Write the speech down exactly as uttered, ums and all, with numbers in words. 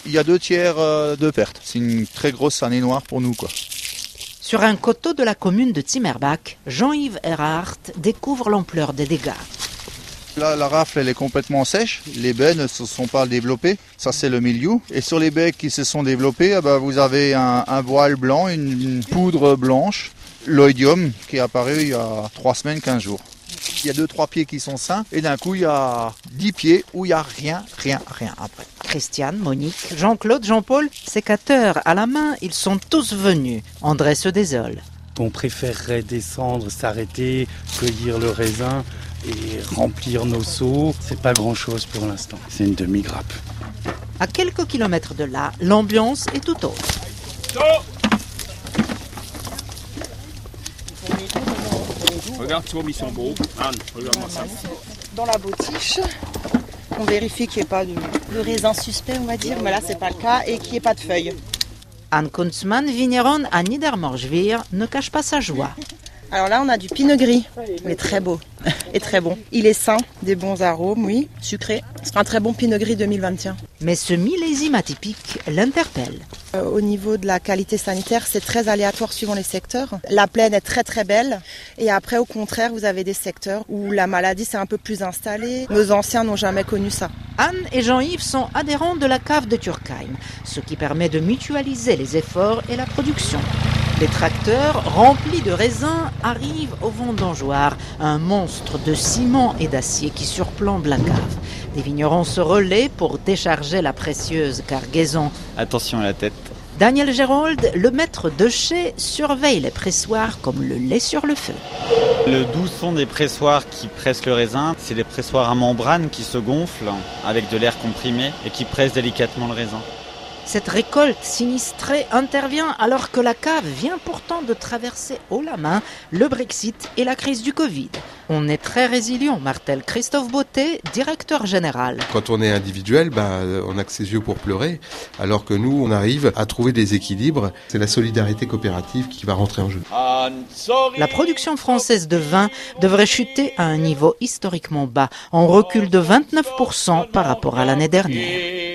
il y a deux tiers de perte. C'est une très grosse année noire pour nous, quoi. Sur un coteau de la commune de Timmerbach, Jean-Yves Erhardt découvre l'ampleur des dégâts. Là, la rafle, elle est complètement sèche. Les baies ne se sont pas développées. Ça, c'est le milieu. Et sur les baies qui se sont développées, eh ben, vous avez un, un voile blanc, une, une poudre blanche, l'oïdium, qui est apparu il y a trois semaines, quinze jours. Il y a deux, trois pieds qui sont sains. Et d'un coup, il y a dix pieds où il n'y a rien, rien, rien après. Christiane, Monique, Jean-Claude, Jean-Paul, sécateurs à la main, ils sont tous venus. André se désole. On préférerait descendre, s'arrêter, cueillir le raisin et remplir nos seaux. C'est pas grand-chose pour l'instant. C'est une demi-grappe. À quelques kilomètres de là, l'ambiance est tout autre. Regarde, tu vois, ils sont beaux. Anne, regarde-moi ça. Dans la bottiche, on vérifie qu'il n'y ait pas de, de raisin suspect, on va dire. Mais là, c'est pas le cas et qu'il n'y ait pas de feuilles. Anne Kunzmann, vigneronne à Niedermorschwihr, ne cache pas sa joie. Alors là, on a du pinot gris, mais très beau et très bon. Il est sain, des bons arômes, oui, sucré. C'est un très bon pinot gris deux mille vingt et un. Mais ce millésime atypique l'interpelle. Euh, au niveau de la qualité sanitaire, c'est très aléatoire suivant les secteurs. La plaine est très très belle et après, au contraire, vous avez des secteurs où la maladie s'est un peu plus installée. Nos anciens n'ont jamais connu ça. Anne et Jean-Yves sont adhérents de la cave de Turkheim, ce qui permet de mutualiser les efforts et la production. Les tracteurs remplis de raisins arrivent au vendangeoir, un monstre de ciment et d'acier qui surplombe la cave. Les vignerons se relaient pour décharger la précieuse cargaison. Attention à la tête. Daniel Gérold, le maître de chai, surveille les pressoirs comme le lait sur le feu. Le doux son des pressoirs qui pressent le raisin, c'est les pressoirs à membrane qui se gonflent avec de l'air comprimé et qui pressent délicatement le raisin. Cette récolte sinistrée intervient alors que la cave vient pourtant de traverser haut la main le Brexit et la crise du Covid. On est très résilient, martèle Christophe Beauté, directeur général. Quand on est individuel, bah, on n'a que ses yeux pour pleurer, alors que nous, on arrive à trouver des équilibres. C'est la solidarité coopérative qui va rentrer en jeu. La production française de vin devrait chuter à un niveau historiquement bas, en recul de vingt-neuf pour cent par rapport à l'année dernière.